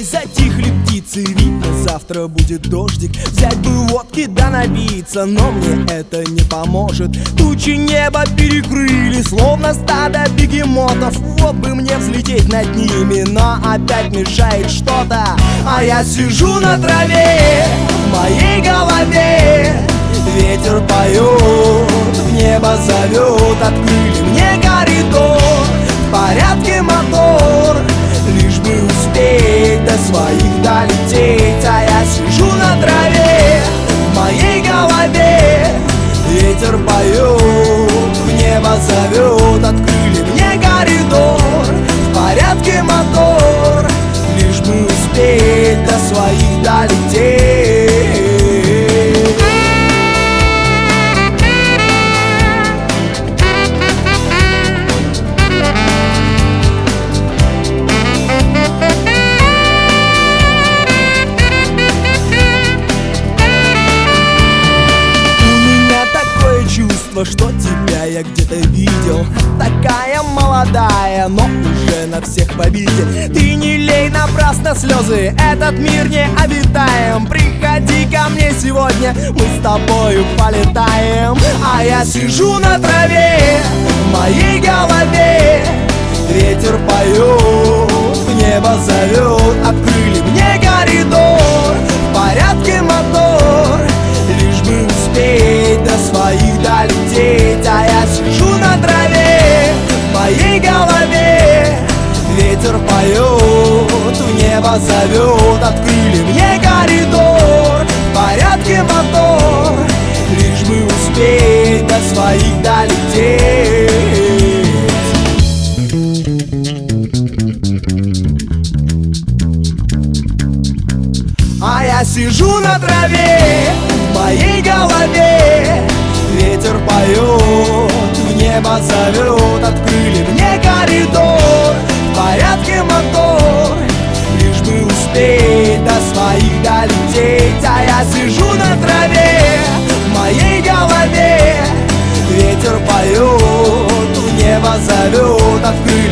Ой, затихли птицы, видно, завтра будет дождик. Взять бы водки да напиться, но мне это не поможет. Тучи неба перекрыли, словно стадо бегемотов. Вот бы мне взлететь над ними, но опять мешает что-то. А я сижу на траве, в моей голове ветер поет, в небо зовет. Открыли мне коридор, в порядке мотор, лишь бы успеть до своих долететь. А я сижу на траве, в моей голове ветер поет, в небо зовет. Открыли мне коридор, в порядке мотор, лишь бы успеть до своих долететь. Что тебя я где-то видел. Такая молодая, но уже на всех в обиде. Ты не лей напрасно слезы, этот мир не обитаем. Приходи ко мне сегодня, мы с тобою полетаем. А я сижу на траве, в моей голове ветер поет, в небо зовет. Открыли мне коридор, в порядке мотор, лишь бы успеть до своих долететь. А я сижу на траве, в моей голове ветер поет, в небо зовет. Открыли мне коридор, в порядке мотор, лишь бы успеть до своих долететь. А я сижу на траве, в моей голове ветер поет, в небо зовет. Открыли мне коридор, в порядке мотор, лишь бы успеть до своих долететь. А я сижу на траве, в моей голове ветер поет, в небо зовет. Открыли